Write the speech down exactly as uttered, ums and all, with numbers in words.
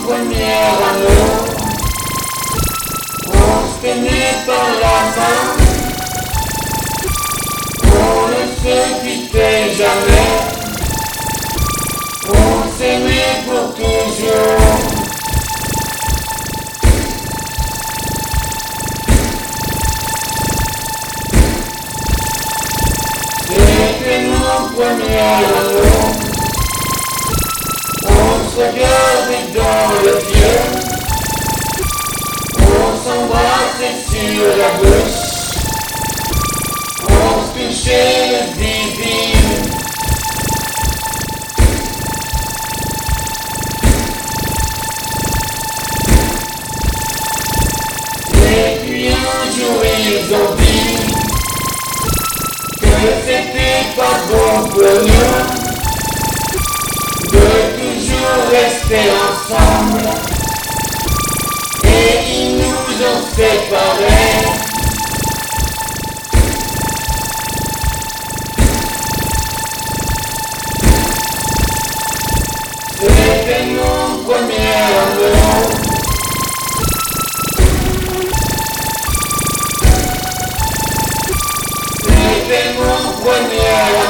premier amour. On se tenait par la main, on ne se quittait jamais, on s'aimait pour toujours. C'était mon premier amour. On se regardait dans les yeux, on s'embrassait sur la bouche, on se touchait le zizi. Et puis un jour ils ont dit que c'était pas bon pour nous de toujours rester ensemble, et ils nous ont séparés. C'était mon premier amour. C'était mon premier amour.